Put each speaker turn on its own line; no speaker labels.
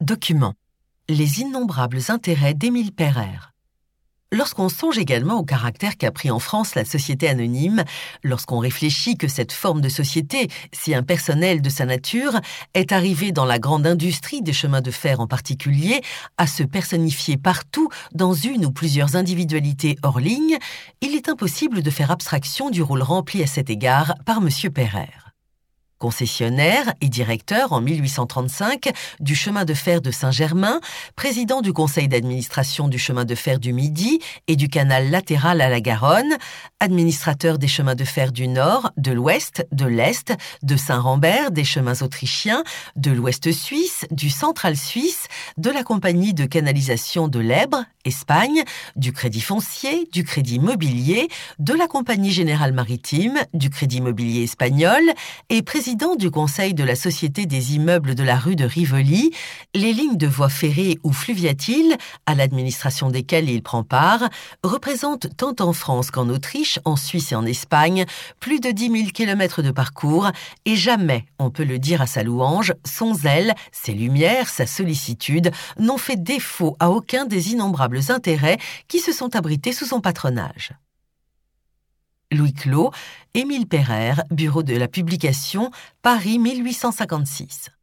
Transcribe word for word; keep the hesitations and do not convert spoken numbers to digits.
Document. Les innombrables intérêts d'Émile Pereire. Lorsqu'on songe également au caractère qu'a pris en France la société anonyme, lorsqu'on réfléchit que cette forme de société, si impersonnelle de sa nature, est arrivée dans la grande industrie des chemins de fer en particulier, à se personnifier partout dans une ou plusieurs individualités hors ligne, il est impossible de faire abstraction du rôle rempli à cet égard par M. Pereire. Concessionnaire et directeur en mille huit cent trente-cinq du chemin de fer de Saint-Germain, président du conseil d'administration du chemin de fer du Midi et du canal latéral à la Garonne, administrateur des chemins de fer du Nord, de l'Ouest, de l'Est, de Saint-Rambert, des chemins autrichiens, de l'Ouest suisse, du Central suisse, de la compagnie de canalisation de l'Èbre, Espagne, du Crédit foncier, du Crédit mobilier, de la Compagnie générale maritime, du Crédit mobilier espagnol et président du conseil de la Société des immeubles de la rue de Rivoli, les lignes de voies ferrées ou fluviatiles, à l'administration desquelles il prend part, représentent tant en France qu'en Autriche, en Suisse et en Espagne, plus de dix mille kilomètres de parcours, et jamais, on peut le dire à sa louange, son zèle, ses lumières, sa sollicitude n'ont fait défaut à aucun des innombrables intérêts qui se sont abrités sous son patronage. Louis Clos, Émile Pereire, Bureau de la publication, Paris mille huit cent cinquante-six.